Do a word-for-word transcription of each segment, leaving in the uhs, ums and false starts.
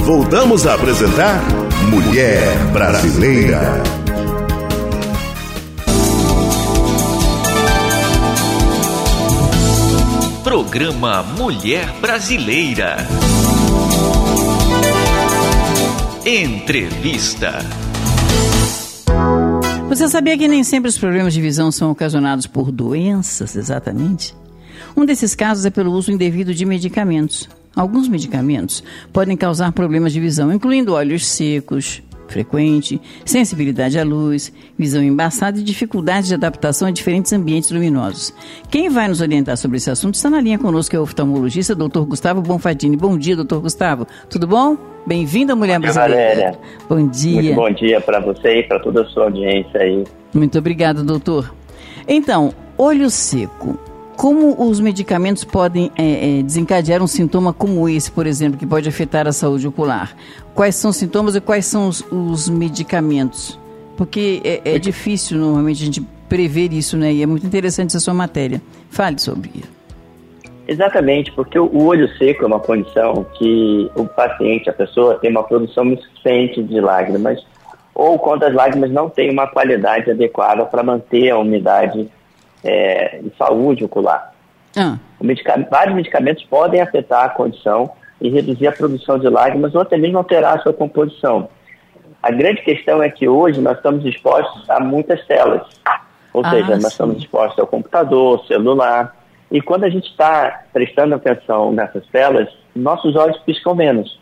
voltamos a apresentar Mulher Brasileira. Programa Mulher Brasileira. Entrevista. Você sabia que nem sempre os problemas de visão são ocasionados por doenças, exatamente? Um desses casos é pelo uso indevido de medicamentos. Alguns medicamentos podem causar problemas de visão, incluindo olhos secos, frequente, sensibilidade à luz, visão embaçada e dificuldade de adaptação a diferentes ambientes luminosos. Quem vai nos orientar sobre esse assunto está na linha conosco, é o oftalmologista doutor Gustavo Bonfadini. Bom dia, doutor Gustavo. Tudo bom? Bem-vindo à Mulher Brasileira. Valéria. Bom dia. Muito bom dia para você e para toda a sua audiência aí. Muito obrigado, doutor. Então, olho seco. Como os medicamentos podem é, é, desencadear um sintoma como esse, por exemplo, que pode afetar a saúde ocular? Quais são os sintomas e quais são os, os medicamentos? Porque é, é difícil, normalmente, a gente prever isso, né? E é muito interessante essa sua matéria. Fale sobre isso. Exatamente, porque o olho seco é uma condição que o paciente, a pessoa, tem uma produção insuficiente de lágrimas, ou quando as lágrimas não têm uma qualidade adequada para manter a umidade É, de saúde ocular. Ah. Medica- vários medicamentos podem afetar a condição e reduzir a produção de lágrimas ou até mesmo alterar a sua composição. A grande questão é que hoje nós estamos expostos a muitas telas, ou ah, seja, nós sim. estamos expostos ao computador, celular, e quando a gente está prestando atenção nessas telas, nossos olhos piscam menos.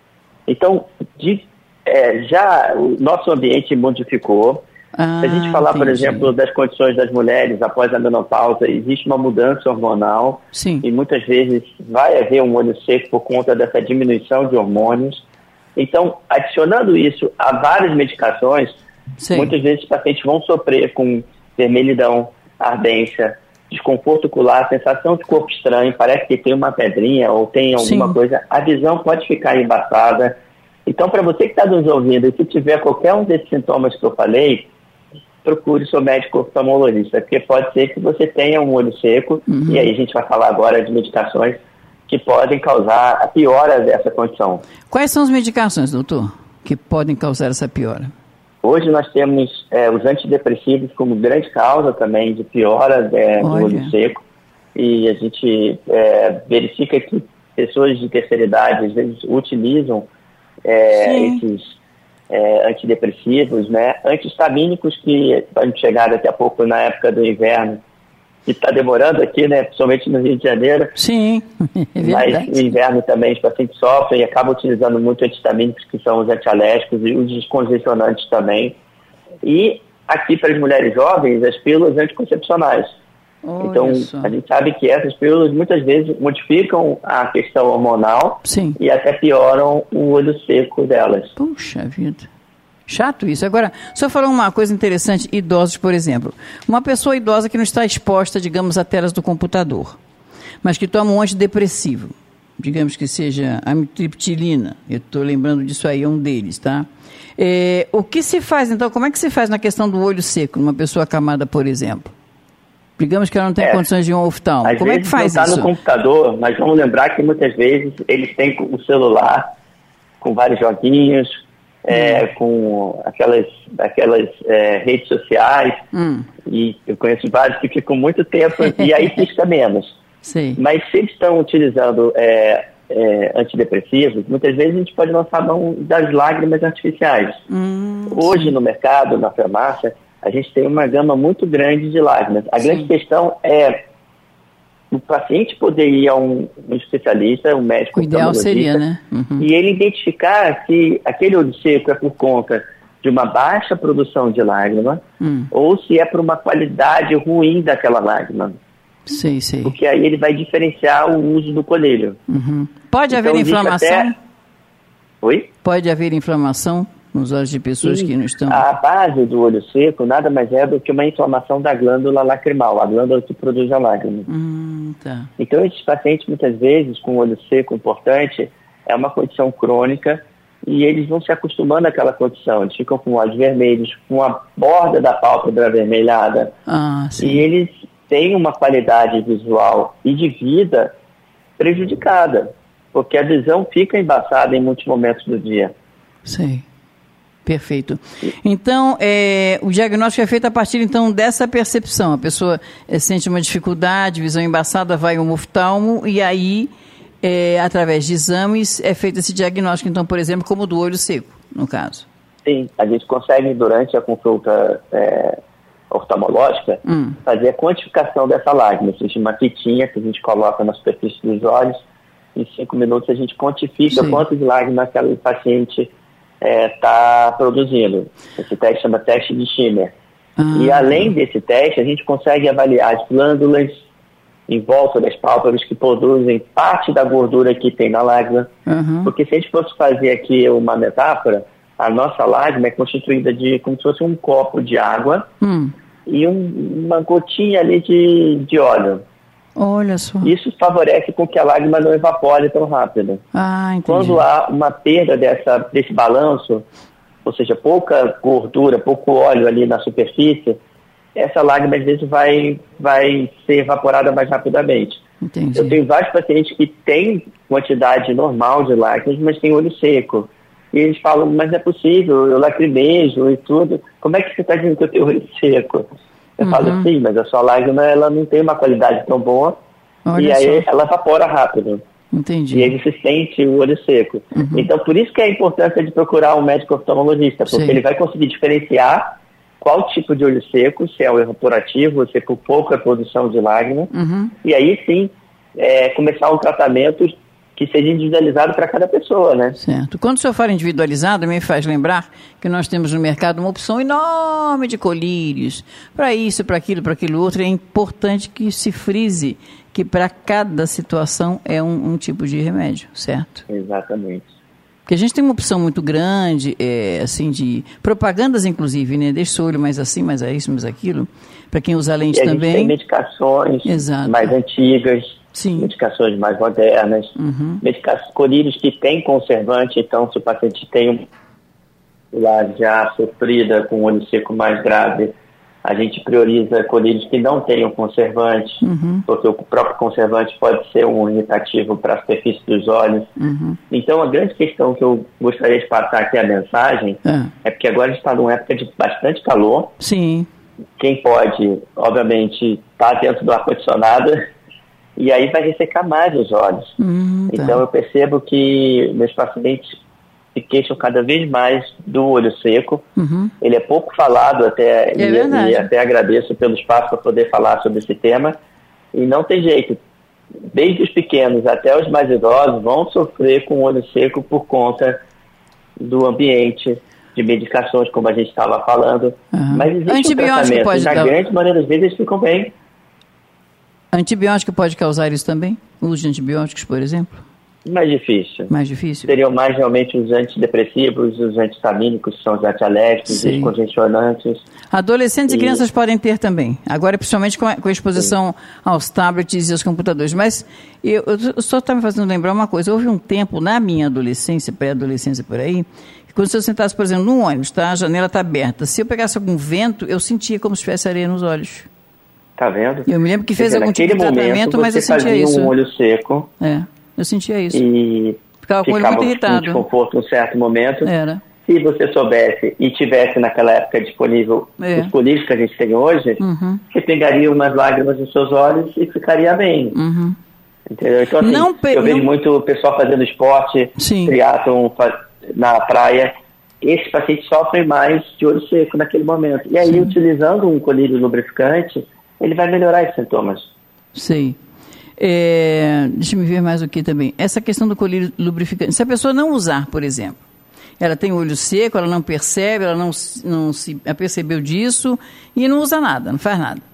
Então, de, é, já o nosso ambiente modificou. Ah, Se a gente falar, entendi. por exemplo, das condições das mulheres após a menopausa, existe uma mudança hormonal. Sim. E muitas vezes vai haver um olho seco por conta dessa diminuição de hormônios. Então, adicionando isso a várias medicações, Sim. muitas vezes os pacientes vão sofrer com vermelhidão, ardência, desconforto ocular, sensação de corpo estranho, parece que tem uma pedrinha ou tem alguma Sim. coisa, a visão pode ficar embaçada. Então, para você que está nos ouvindo e se tiver qualquer um desses sintomas que eu falei, procure seu médico oftalmologista, porque pode ser que você tenha um olho seco, uhum. E aí a gente vai falar agora de medicações que podem causar a piora dessa condição. Quais são as medicações, doutor, que podem causar essa piora? Hoje nós temos é, os antidepressivos como grande causa também de piora é, do olho seco, e a gente é, verifica que pessoas de terceira idade às vezes utilizam é, esses É, antidepressivos, né? Antihistamínicos, que vamos chegar daqui a pouco na época do inverno, que está demorando aqui, né? Principalmente no Rio de Janeiro. Sim, é verdade. Mas no inverno também os pacientes sofrem e acabam utilizando muito antihistamínicos, que são os antialérgicos e os descongestionantes também. E aqui para as mulheres jovens, as pílulas anticoncepcionais. Olha então, só. A gente sabe que essas pílulas muitas vezes modificam a questão hormonal. Sim. E até pioram o olho seco delas. Puxa vida. Chato isso. Agora, o senhor falou uma coisa interessante, idosos, por exemplo. Uma pessoa idosa que não está exposta, digamos, a telas do computador, mas que toma um antidepressivo, digamos que seja amitriptilina, eu estou lembrando disso aí, é um deles, tá? É, o que se faz, então, como é que se faz na questão do olho seco, numa pessoa acamada, por exemplo? Digamos que ela não tem é, condições de um oftalmo. Como é que faz não tá isso? No computador, mas vamos lembrar que muitas vezes eles têm o celular com vários joguinhos, hum. é, com aquelas, aquelas é, redes sociais, hum. e eu conheço vários que ficam muito tempo e aí pisca menos. Sim. Mas se eles estão utilizando é, é, antidepressivos, muitas vezes a gente pode lançar mão das lágrimas artificiais. Hum, Hoje sim. no mercado, na farmácia, a gente tem uma gama muito grande de lágrimas. A Sim. grande questão é o paciente poder ir a um, um especialista, um médico. O ideal seria, né? Uhum. E ele identificar se aquele olho seco é por conta de uma baixa produção de lágrima hum. ou se é por uma qualidade ruim daquela lágrima. Sei, sei. Porque aí ele vai diferenciar o uso do colírio. Uhum. Pode então, haver inflamação? Até... Oi? Pode haver inflamação nos olhos de pessoas Sim. que não estão... A base do olho seco nada mais é do que uma inflamação da glândula lacrimal, a glândula que produz a lágrima. Hum, tá. Então, esses pacientes, muitas vezes, com olho seco importante, é uma condição crônica e eles vão se acostumando àquela condição. Eles ficam com olhos vermelhos, com a borda da pálpebra avermelhada. Ah, sim. E eles têm uma qualidade visual e de vida prejudicada. porque a visão fica embaçada em muitos momentos do dia. Sei. Perfeito. Então, é, o diagnóstico é feito a partir, então, dessa percepção. A pessoa é, sente uma dificuldade, visão embaçada, vai ao oftalmo e aí, é, através de exames, é feito esse diagnóstico, então, por exemplo, como do olho seco, no caso. Sim, a gente consegue, durante a consulta é, oftalmológica, hum. fazer a quantificação dessa lágrima. Existe uma fitinha que a gente coloca na superfície dos olhos, em cinco minutos a gente quantifica Sim. quanto de lágrima aquele paciente está é, produzindo. Esse teste chama teste de Schimmer. Ah. E além desse teste, a gente consegue avaliar as glândulas em volta das pálpebras que produzem parte da gordura que tem na lágrima. Uhum. Porque se a gente fosse fazer aqui uma metáfora, a nossa lágrima é constituída de como se fosse um copo de água hum. e um, uma gotinha ali de, de óleo. Olha só. Isso favorece com que a lágrima não evapore tão rápido. Ah, entendi. Quando há uma perda dessa, desse balanço, ou seja, pouca gordura, pouco óleo ali na superfície, essa lágrima às vezes vai, vai ser evaporada mais rapidamente. Entendi. Eu tenho vários pacientes que têm quantidade normal de lágrimas, mas têm olho seco. E eles falam, mas é possível, eu lacrimejo e tudo. Como é que você está dizendo que eu tenho olho seco? Eu uhum. falo, sim, mas a sua lágrima ela não tem uma qualidade tão boa. Olha e aí só. Ela evapora rápido. Entendi. E aí você sente o olho seco. Uhum. Então, por isso que é a importância de procurar um médico oftalmologista, porque Sim. ele vai conseguir diferenciar qual tipo de olho seco, se é o evaporativo, se é por pouca produção de lágrima, uhum. e aí sim é, começar um tratamento que seja individualizado para cada pessoa, né? Certo. Quando o senhor fala individualizado, me faz lembrar que nós temos no mercado uma opção enorme de colírios, para isso, para aquilo, para aquilo outro. É importante que se frise que para cada situação é um, um tipo de remédio, certo? Exatamente. Porque a gente tem uma opção muito grande, é, assim, de propagandas, inclusive, né? Deixa o olho mais assim, mais a isso, mais aquilo. Para quem usa lente e a também. Gente tem medicações Exato. mais antigas, Sim. medicações mais modernas, uhum. medicações, colírios que têm conservante. Então, se o paciente tem um lá já sofrida com olho seco mais grave, a gente prioriza colírios que não tenham conservante, uhum. porque o próprio conservante pode ser um irritativo para a superfície dos olhos. Uhum. Então, a grande questão que eu gostaria de passar aqui a mensagem é, é porque agora a gente está numa época de bastante calor. Sim. Quem pode, obviamente, está dentro do ar-condicionado e aí vai ressecar mais os olhos. Uhum, tá. Então, eu percebo que meus pacientes se queixam cada vez mais do olho seco. Uhum. Ele é pouco falado até, é e, e até agradeço pelo espaço para poder falar sobre esse tema. E não tem jeito. Desde os pequenos até os mais idosos vão sofrer com o olho seco por conta do ambiente, de medicações, como a gente estava falando. Uhum. Mas existe Antibiótico um tratamento. Pode Na dar... grande maioria das vezes eles ficam bem. Antibiótico pode causar isso também? O uso de antibióticos, por exemplo? Mais difícil. Mais difícil? Seriam mais realmente os antidepressivos, os antihistamínicos, que são os antialérgicos, os congestionantes. Adolescentes e... e crianças podem ter também. Agora, principalmente com a, com a exposição Sim. aos tablets e aos computadores. Mas eu, eu só estava me fazendo lembrar uma coisa. Houve um tempo, na minha adolescência, pré-adolescência por aí, que quando eu sentasse, por exemplo, num ônibus, tá? A janela está aberta. Se eu pegasse algum vento, eu sentia como se tivesse areia nos olhos. Tá vendo? Eu me lembro que fez algum tipo de tratamento, mas eu sentia isso. Você fazia um olho seco. É. Eu sentia isso. E ficava com o olho muito irritado. Um desconforto em um certo momento. Era. Se você soubesse e tivesse naquela época disponível é. os colírios que a gente tem hoje, uhum. você pegaria umas lágrimas nos seus olhos e ficaria bem. Uhum. Entendeu? Então, assim, não pe... eu vejo não... muito o pessoal fazendo esporte, triatlon na praia. Esses pacientes sofrem mais de olho seco naquele momento. E aí, Sim. utilizando um colírio lubrificante, ele vai melhorar esses sintomas. Sei. É, deixa eu me ver mais o que também. Essa questão do colírio lubrificante. Se a pessoa não usar, por exemplo, ela tem o olho seco, ela não percebe, ela não, não se apercebeu disso e não usa nada, não faz nada.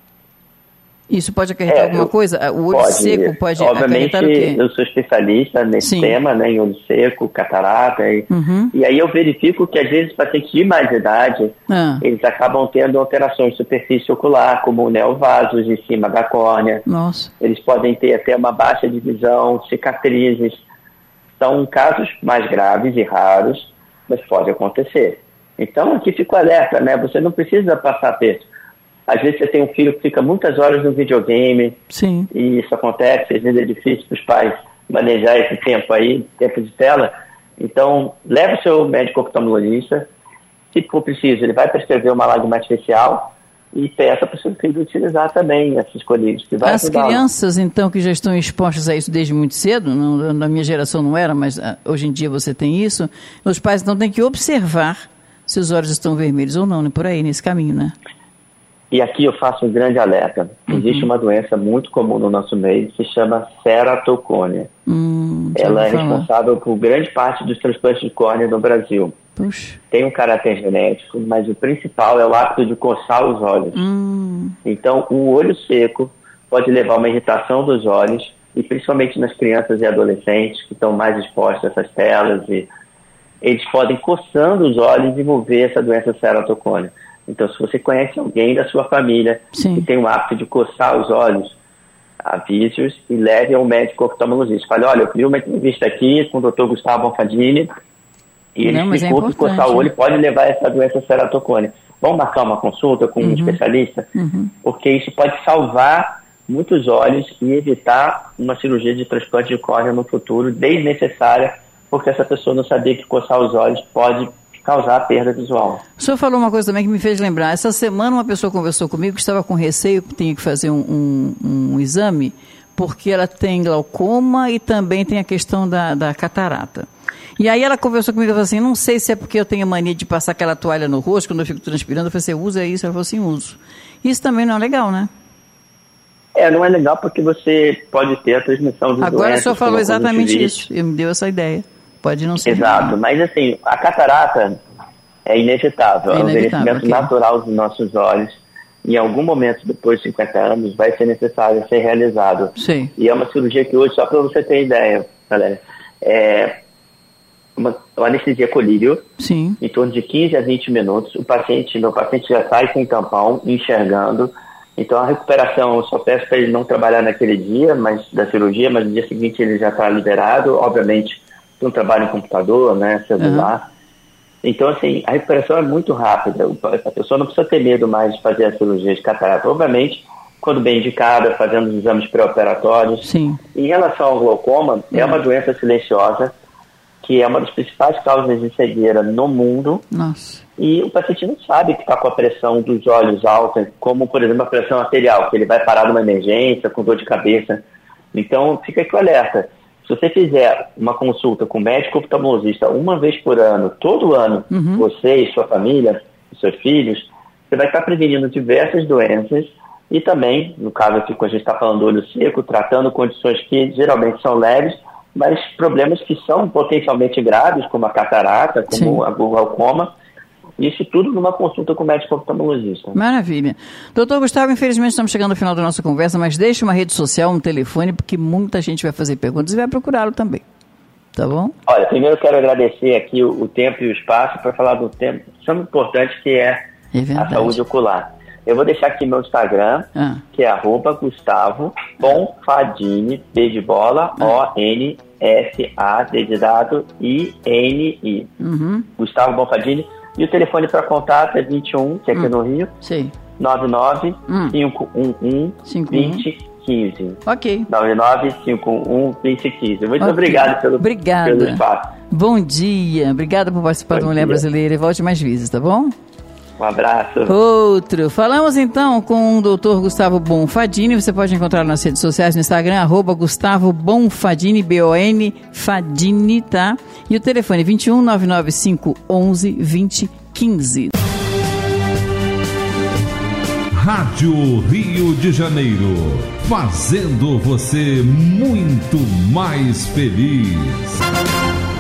Isso pode acarretar é, alguma coisa? O olho pode, seco pode obviamente, acarretar o quê? Eu sou especialista nesse Sim. tema, né, em olho seco, catarata. E, uhum. e aí eu verifico que, às vezes, pacientes de mais idade, ah. eles acabam tendo alterações de superfície ocular, como neovasos em cima da córnea. Nossa. Eles podem ter até uma baixa de visão, cicatrizes. São casos mais graves e raros, mas pode acontecer. Então, aqui fica o alerta, né? Você não precisa passar perto. Às vezes você tem um filho que fica muitas horas no videogame. Sim. E isso acontece, às vezes é difícil para os pais manejar esse tempo aí, tempo de tela. Então, leve o seu médico oftalmologista. Se for preciso, ele vai prescrever uma lágrima artificial e peça para o seu filho utilizar também esses colírios. Que vai As ajudá-lo. Crianças, então, que já estão expostas a isso desde muito cedo, não, na minha geração não era, mas ah, hoje em dia você tem isso, os pais então têm que observar se os olhos estão vermelhos ou não, né? Por aí, nesse caminho, né? E aqui eu faço um grande alerta. Uhum. Existe uma doença muito comum no nosso meio que se chama ceratocônia. Hum, Ela é falar. responsável por grande parte dos transplantes de córnea no Brasil. Puxa. Tem um caráter genético, mas o principal é o hábito de coçar os olhos. Hum. Então, o olho seco pode levar a uma irritação dos olhos, e principalmente nas crianças e adolescentes que estão mais expostas a essas telas, e eles podem, coçando os olhos, desenvolver essa doença ceratocônia. Então, se você conhece alguém da sua família Sim. que tem o hábito de coçar os olhos, avise-os e leve ao médico oftalmologista. Fale, olha, eu vi uma entrevista aqui com o doutor Gustavo Bonfadini e ele Não, explicou é que coçar o olho pode levar a essa doença ceratocônia. Vamos marcar uma consulta com um uhum. especialista? Uhum. Porque isso pode salvar muitos olhos e evitar uma cirurgia de transplante de córnea no futuro, desnecessária, porque essa pessoa não sabia que coçar os olhos pode causar perda visual. O senhor falou uma coisa também que me fez lembrar. Essa semana uma pessoa conversou comigo que estava com receio que tinha que fazer um, um, um exame, porque ela tem glaucoma e também tem a questão da, da catarata. E aí ela conversou comigo e falou assim, não sei se é porque eu tenho mania de passar aquela toalha no rosto quando eu fico transpirando. Eu falei, você usa isso? Ela falou assim, uso. Isso também não é legal, né? É, não é legal porque você pode ter a transmissão de doenças. Agora o senhor falou exatamente isso, e me deu essa ideia. Pode não ser. Exato, mas assim, a catarata é inevitável, é, é um envelhecimento okay. natural dos nossos olhos. Em algum momento, depois de cinquenta anos, vai ser necessário ser realizado. Sim. E é uma cirurgia que hoje, só para você ter ideia, galera, é uma, uma anestesia colírio, Sim. em torno de quinze a vinte minutos. O paciente, meu paciente já sai sem tampão, enxergando. Então, a recuperação, eu só peço para ele não trabalhar naquele dia mas, da cirurgia, mas no dia seguinte ele já está liberado, obviamente, um trabalho em computador, né, celular. Uhum. Então, assim, a recuperação é muito rápida. A pessoa não precisa ter medo mais de fazer a cirurgia de catarata. Obviamente, quando bem indicada, fazendo os exames pré-operatórios. Sim. Em relação ao glaucoma, uhum. é uma doença silenciosa, que é uma das principais causas de cegueira no mundo. Nossa. E o paciente não sabe que está com a pressão dos olhos alta, como, por exemplo, a pressão arterial, que ele vai parar numa emergência, com dor de cabeça. Então, fica aqui o alerta. Se você fizer uma consulta com o médico oftalmologista uma vez por ano, todo ano, uhum. você e sua família, seus filhos, você vai estar prevenindo diversas doenças e também, no caso aqui, quando a gente está falando do olho seco, tratando condições que geralmente são leves, mas problemas que são potencialmente graves, como a catarata, como Sim. a glaucoma. Isso tudo numa consulta com o médico oftalmologista. Maravilha. Doutor Gustavo, infelizmente estamos chegando ao final da nossa conversa, mas deixe uma rede social, um telefone, porque muita gente vai fazer perguntas e vai procurá-lo também. Tá bom? Olha, primeiro eu quero agradecer aqui o, o tempo e o espaço para falar do tema tão importante que é, é a saúde ocular. Eu vou deixar aqui meu Instagram, ah. que é arroba Gustavo Bonfadini, B de bola, ah. O N S A, D de dado, I N I. Uhum. Gustavo Bonfadini. E o telefone para contato é vinte e um, que é aqui hum. no Rio, Sim. nove nove cinco um um dois zero um cinco. Ok. nove nove cinco um um dois zero um cinco. Muito okay. obrigado pelo, Obrigada. pelo espaço. Bom dia. Obrigada por participar Bom do Mulher dia. Brasileira e volte mais vezes, tá bom? Um abraço. Outro. Falamos então com o doutor Gustavo Bonfadini. Você pode encontrá-lo nas redes sociais no Instagram, arroba Gustavo Bonfadini, B O N Fadini, tá? E o telefone vinte e um, nove nove cinco um um, dois zero um cinco. Rádio Rio de Janeiro, fazendo você muito mais feliz.